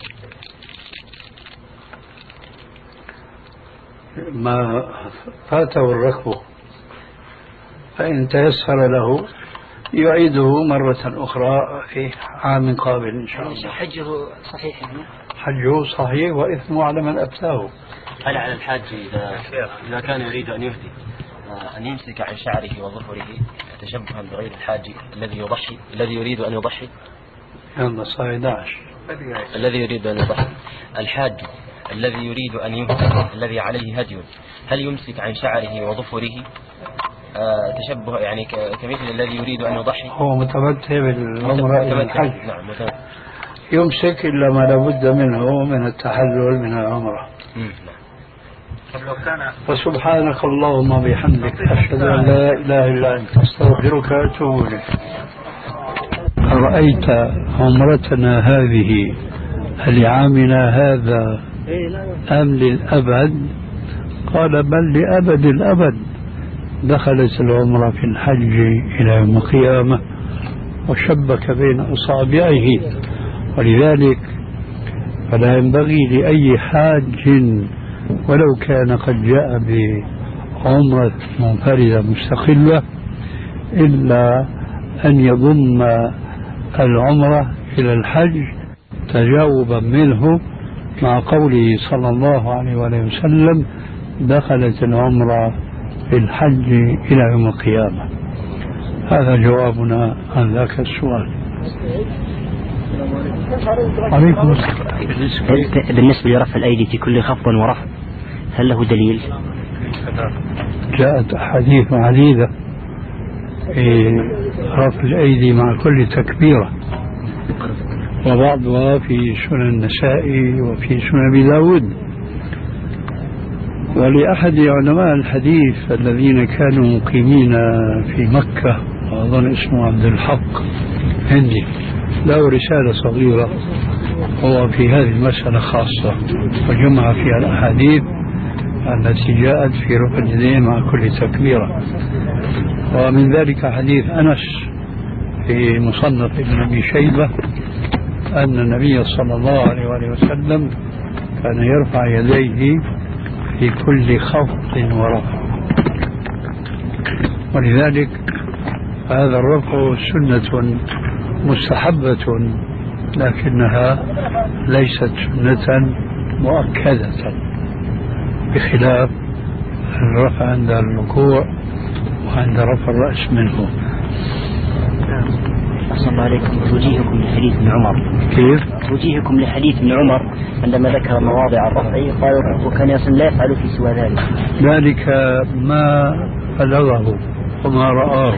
ما فاته الركب فإن تيسر له يعيده مرة أخرى في عام قابل إن شاء الله. حجه صحيح يعني؟ حجه صحيح وإثمه على من أفتاه. هل على الحاج إذا, إذا كان يريد أن يهدي أن يمسك عن شعره وظفره تشبها بغير الحاج الذي يضحي الذي يريد أن يضحي؟ يلا صار أحد عشر. الذي يريد أن يضحي الحاج الذي يريد أن يهدي الذي عليه هدي، هل يمسك عن شعره وظفره آه تشبه يعني كمثل الذي يريد أن يضحي؟ هو متمتع بالعمرة إلى الحج. نعم متمتع. يمسك إلا ما لابد منه من التحلل من العمرة. وسبحانك اللهم وبحمدك أشهد أن لا إله إلا أنت أستغفرك وأتوب إليك. رأيت عمرتنا هذه لعامنا هذا أم للأبد؟ قال بل لأبد الأبد. دخلت العمرة في الحج إلى يوم القيامة وشبك بين أصابعه، ولذلك فلا ينبغي لأي حاج ولو كان قد جاء بعمرة منفردة مستقلة إلا أن يضم العمرة إلى الحج تجاوبا منه مع قوله صلى الله عليه وسلم دخلت العمرة في الحج إلى يوم القيامة. هذا جوابنا عن ذاك السؤال. عليكم السلام. بالنسبة لرفع الأيدي في كل خفض ورفع هل له دليل؟ جاءت أحاديث عديدة في رفع الأيدي مع كل تكبيرة، وبعضها في سنن النسائي وفي سنن أبي داود. ولأحد علماء الحديث الذين كانوا مقيمين في مكة وأظن اسمه عبد الحق هندي له رسالة صغيرة هو في هذه المسألة خاصة وجمع فيها الأحاديث التي جاءت في رفع اليدين مع كل تكبيرة. ومن ذلك حديث أنس في مصنف ابن أبي شيبة أن النبي صلى الله عليه وسلم كان يرفع يديه في كل خفض ورفع، ولذلك هذا الرفع سنة مستحبة لكنها ليست سنة مؤكدة، بخلاف الرفع عند الركوع وعند رفع الرأس منه. أحسن الله عليكم. توجيهكم لحديث ابن عمر كيف؟ توجيهكم لحديث ابن عمر عندما ذكر مواضع الرفع قال وكان يصل لا يفعل في سوى ذلك. ذلك ما بلغه وما رآه،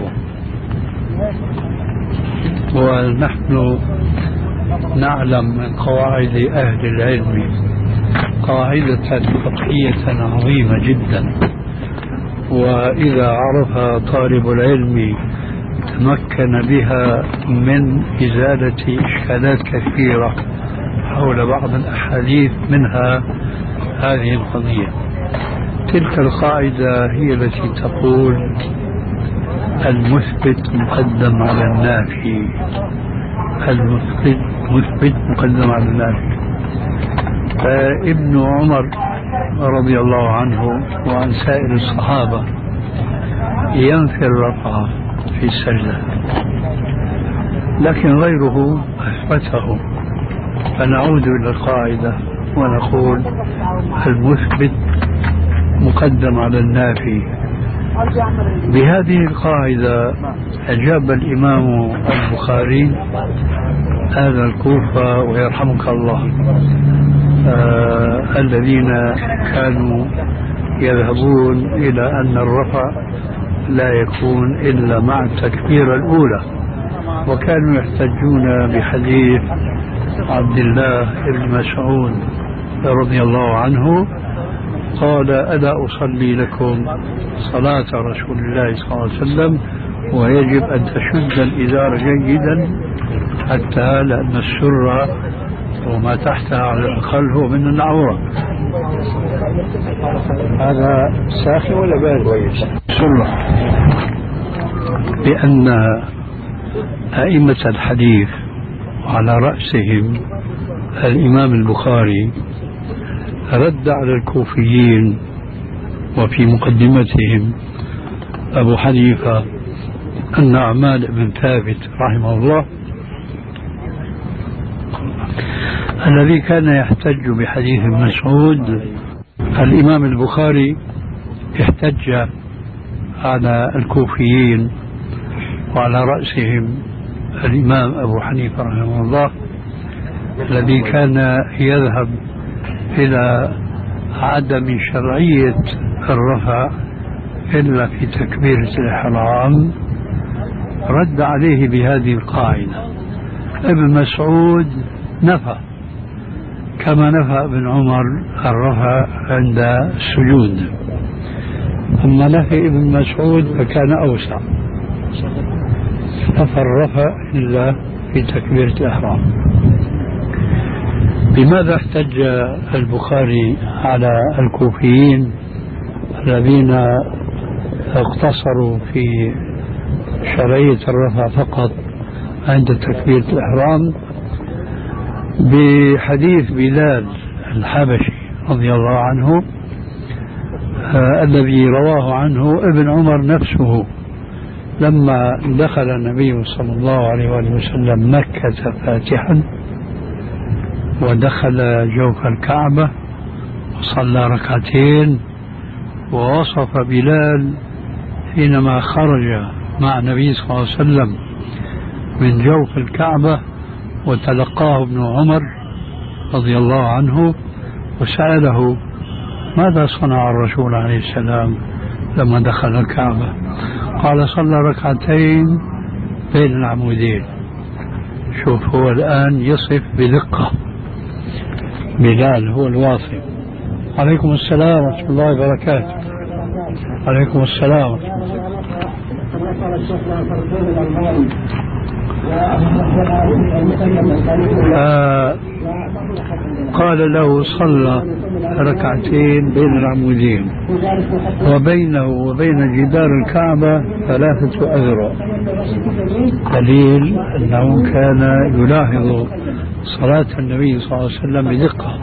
ونحن نعلم من قواعد أهل العلم قاعدة فقهية عظيمة جدا، وإذا عرفها طالب العلم تمكن بها من إزالة إشكالات كثيرة حول بعض الأحاديث، منها هذه القضية. تلك القاعدة هي التي تقول المثبت مقدم على النافي، المثبت مثبت مقدم على النافي. فابن عمر رضي الله عنه وعن سائر الصحابة ينفي الرفع في السجدة، لكن غيره أثبته. فنعود إلى القاعدة ونقول المثبت مقدم على النافي. بهذه القاعدة أجاب الإمام البخاري أهل الكوفة ويرحمك الله آه الذين كانوا يذهبون إلى أن الرفع لا يكون إلا مع التكبيرة الأولى، وكانوا يحتجون بحديث عبد الله بن مسعود رضي الله عنه قال ألا أصلي لكم صلاة رسول الله صلى الله عليه وسلم ويجب أن تشد الإزار جيدا حتى لأن السرة وما تحتها على الأقل هو من العورة. هذا ساخن ولا بارد؟ سرة. لأن أئمة الحديث وعلى رأسهم الإمام البخاري رد على الكوفيين وفي مقدمتهم أبو حنيفة أن أعمال بن ثابت رحمه الله الذي كان يحتج بحديث مسعود، الإمام البخاري احتج على الكوفيين وعلى رأسهم الإمام أبو حنيفة رحمه الله الذي كان يذهب إلى عدم شرعية الرفع إلا في تكبيرة الإحرام، رد عليه بهذه القاعدة. ابن مسعود نفى كما نفى ابن عمر الرفع عند السجود، أما نفي ابن مسعود فكان أوسع، نفى الرفع إلا في تكبيرة الإحرام. بماذا احتج البخاري على الكوفيين الذين اقتصروا في شرعية الرفع فقط عند تكبيرة الإحرام؟ بحديث بلال الحبشي رضي الله عنه آه الذي رواه عنه ابن عمر نفسه لما دخل النبي صلى الله عليه وآله وسلم مكة فاتحا ودخل جوف الكعبة وصلى ركعتين، ووصف بلال حينما خرج مع النبي صلى الله عليه وسلم من جوف الكعبة وتلقاه ابن عمر رضي الله عنه وسأله ماذا صنع الرسول عليه السلام لما دخل الكعبة؟ قال صلى ركعتين بين العمودين. شوف هو الآن يصف بدقة، بلال هو الواصف. عليكم السلام ورحمة الله وبركاته. عليكم السلام. آه قال له صلى ركعتين بين العمودين وبينه وبين جدار الكعبة ثلاثة أذرع، دليل أنه كان يلاحظ صلاة النبي صلى الله عليه وسلم بدقة.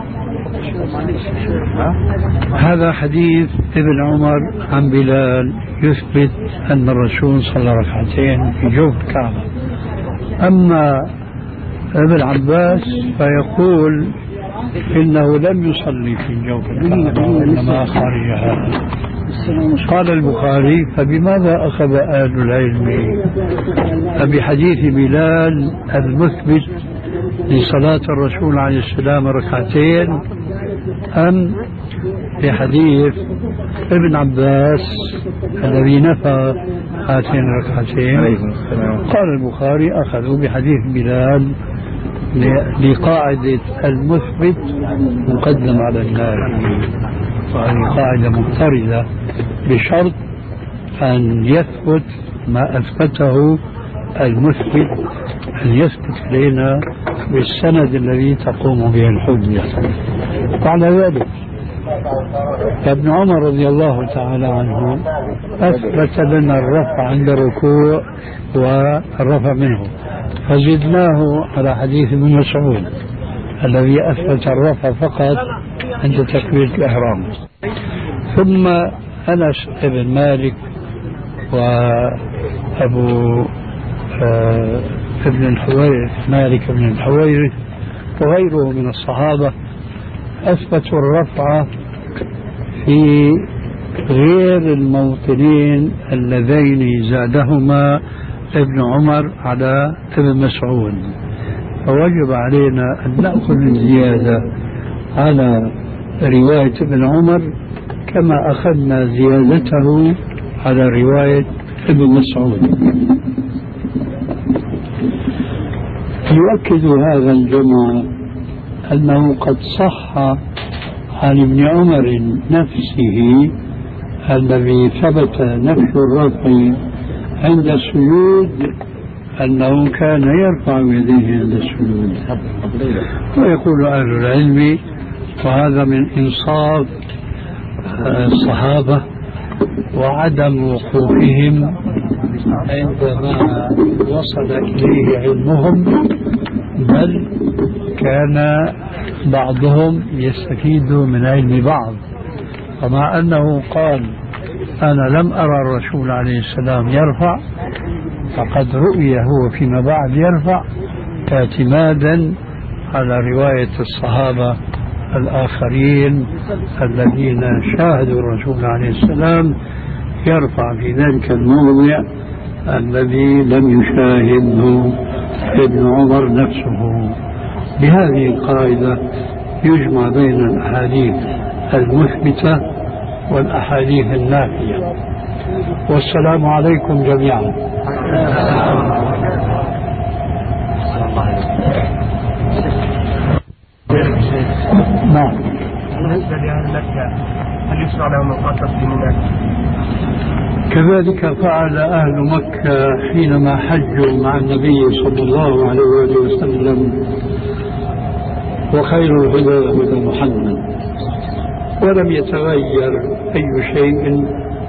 هذا حديث ابن عمر عن بلال يثبت أن الرسول صلى ركعتين في جوف الكعبة. أما ابن عباس فيقول إنه لم يصلي في جوف الكعبة إنما خارجها. قال البخاري فبماذا أخذ أهل العلم؟ فبحديث بلال المثبت لصلاة الرسول عليه السلام ركعتين، أم بحديث ابن عباس الذي نفى هاتين الركعتين؟ قال البخاري أخذوا بحديث بلال لقاعدة المثبت مقدم على النافي، وهذه قاعدة مضطردة بشرط أن يثبت ما أثبته المثبت، أن يثبت لنا بالسند الذي تقوم به الحجة. وعلى ذلك ابن عمر رضي الله تعالى عنه أثبت لنا الرفع عند الركوع والرفع منه، فزدناه على حديث ابن مسعود الذي أثبت الرفع فقط عند تكبيرة الإحرام. ثم أنس بن مالك وأبو آه ابن الحويرث مالك بن الحويرث وغيره من الصحابة أثبتوا الرفع في غير الموطنين اللذين زادهما ابن عمر على ابن مسعود، فوجب علينا أن نأخذ الزيادة على رواية ابن عمر كما أخذنا زيادته على رواية ابن مسعود. يؤكد هذا الجمع أنه قد صح عن ابن عمر نفسه الذي ثبت نفي الرفع عند السجود أنه كان يرفع يديه عند السجود. ويقول أهل العلم وهذا من إنصاف الصحابة وعدم وقوفهم عندما وصل إليه علمهم، بل كان بعضهم يستفيد من علم بعض. ومع أنه قال أنا لم أرى الرسول عليه السلام يرفع، فقد رؤي هو فيما بعد يرفع اعتمادا على رواية الصحابة الآخرين الذين شاهدوا الرسول عليه السلام يرفع في ذلك الموضع الذي لم يشاهده ابن عمر نفسه. بهذه القاعدة يجمع بين الأحاديث المثبتة والأحاديث النافية. والسلام عليكم جميعا. نعم. بالنسبة لأهل مكة هل يشرع لهم القصر في منى؟ كذلك فعل أهل مكة حينما حجوا مع النبي صلى الله عليه وآله وسلم، وخير الهدى هدى محمد، ولم يتغير أي شيء،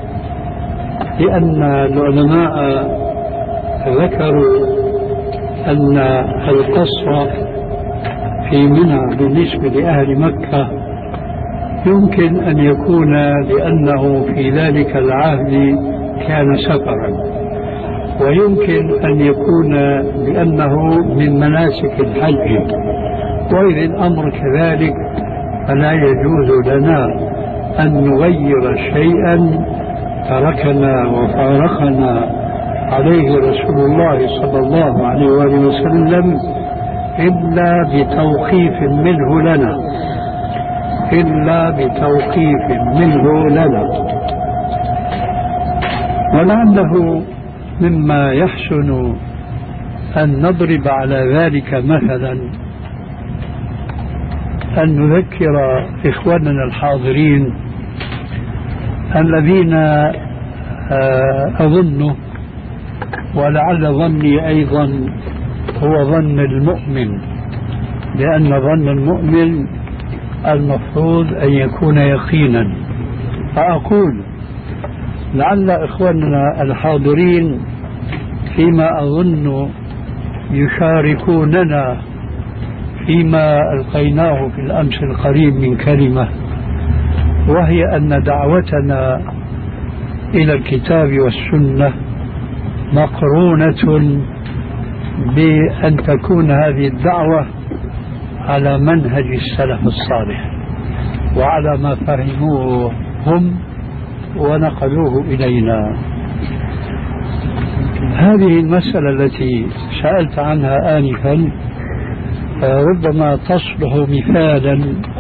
لأن العلماء ذكروا أن القصر في منى بالنسبة لأهل مكة يمكن أن يكون لأنه في ذلك العهد كان سفرا، ويمكن أن يكون لأنه من مناسك الحج، وإذا الأمر كذلك فلا يجوز لنا أن نغير شيئا تركنا وفارقنا عليه رسول الله صلى الله عليه وآله وسلم إلا بتوقيف منه لنا إلا بتوقيف منه لنا ولعله مما يحسن أن نضرب على ذلك مثلا أن نذكر إخواننا الحاضرين الذين أظن ولعل ظني أيضا هو ظن المؤمن، لأن ظن المؤمن المفروض أن يكون يقينا. فأقول لعل إخواننا الحاضرين فيما أظن يشاركوننا فيما ألقيناه في الأمس القريب من كلمة، وهي أن دعوتنا إلى الكتاب والسنة مقرونة بأن تكون هذه الدعوة على منهج السلف الصالح وعلى ما فهموه هم ونقلوه إلينا. هذه المسألة التي سألت عنها آنفا ربما تصبح مثالا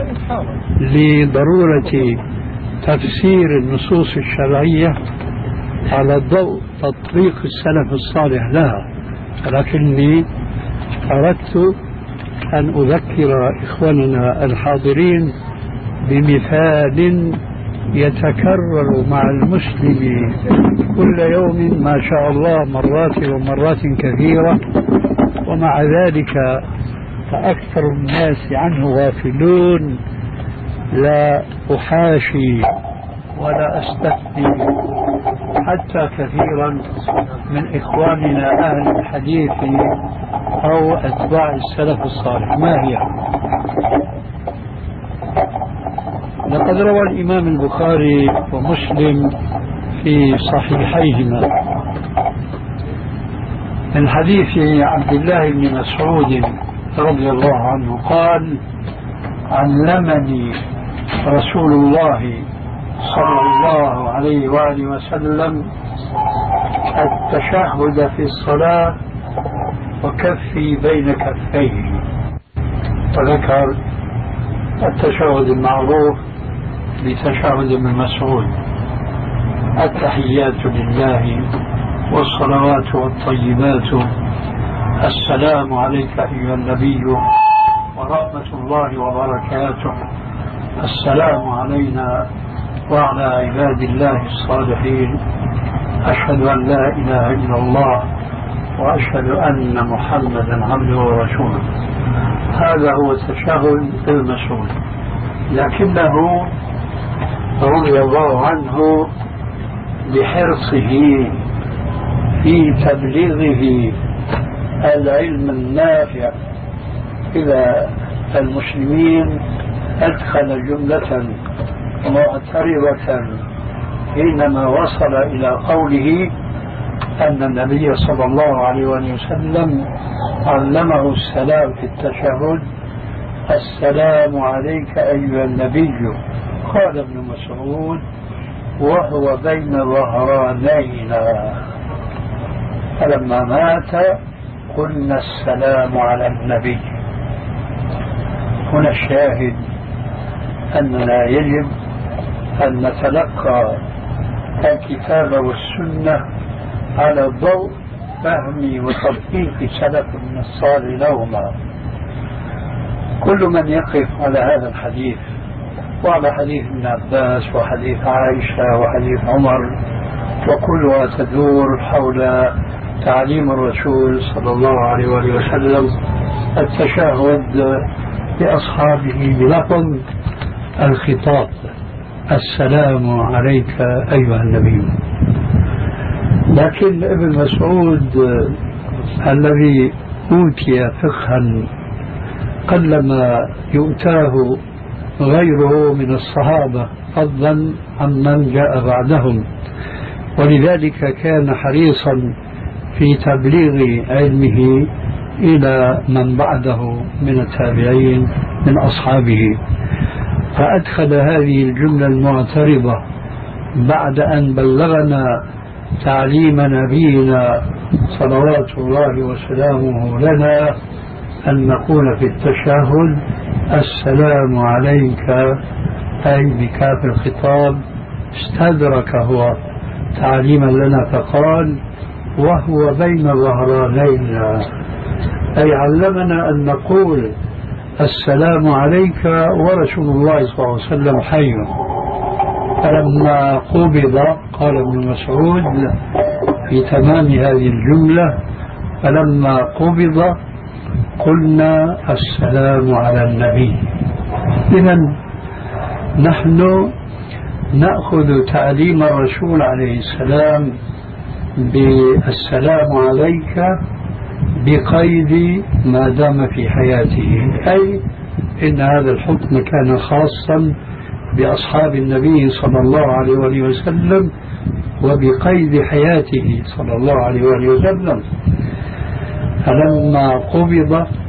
لضرورة تفسير النصوص الشرعية على ضوء تطبيق السلف الصالح لها، ولكني أردت أن أذكر إخواننا الحاضرين بمثال يتكرر مع المسلم كل يوم ما شاء الله مرات ومرات كثيرة، ومع ذلك فأكثر الناس عنه غافلون. لا أحاشي ولا أستثني حتى كثيرا من إخواننا أهل الحديث أو أتباع السلف الصالح. ما هي؟ لقد روى الإمام البخاري ومسلم في صحيحيهما من حديث عبد الله بن مسعود رضي الله عنه قال: علمني رسول الله صلى الله عليه وآله وسلم التشهد في الصلاة وكفي بين كفيه. وذكر التشهد المعروف بتشهد ابن مسعود: التحيات لله والصلوات والطيبات، السلام عليك أيها النبي ورحمة الله وبركاته، السلام علينا وعلى عباد الله الصالحين، أشهد أن لا إله إلا الله وأشهد أن محمدا عبده ورسوله. هذا هو التشهد المسعود، لكنه رضي الله عنه بحرصه في تبليغه العلم النافع إلى المسلمين أدخل جملة معترضة حينما وصل إلى قوله أن النبي صلى الله عليه وسلم علمه السلام في التشهد: السلام عليك أيها النبي. قال ابن مسعود: وهو بين ظهرانينا، فلما مات قلنا السلام على النبي. هنا الشاهد أننا يجب أن نتلقى الكتاب والسنة على ضوء فهم وتطبيق سلف من الصالح لهما. كل من يقف على هذا الحديث وعلى حديث ابن عباس وحديث عائشة وحديث عمر وكلها تدور حول تعليم الرسول صلى الله عليه وسلم التشهد لأصحابه بلفظ الخطاب: السلام عليك أيها النبي. لكن ابن مسعود الذي أوتي فقها قلما يؤتاه غيره من الصحابة فضلا عمن جاء بعدهم، ولذلك كان حريصا في تبليغ علمه إلى من بعده من التابعين من أصحابه، فأدخل هذه الجملة المعترضة بعد أن بلغنا تعليم نبينا صلوات الله وسلامه لنا أن نقول في التشهد: السلام عليك، أي بكاف الخطاب. استدرك هو تعليما لنا فقال: وهو بين ظهرانينا، أي علمنا أن نقول السلام عليك ورسول الله صلى الله عليه وسلم حي. فلما قبض، قال ابن مسعود في تمام هذه الجملة: فلما قبض قلنا السلام على النبي. إذن نحن نأخذ تعليم الرسول عليه السلام بالسلام عليك بقيد ما دام في حياته، أي إن هذا الحكم كان خاصا بأصحاب النبي صلى الله عليه وآله وسلم وبقيد حياته صلى الله عليه وآله وسلم. فلما قبض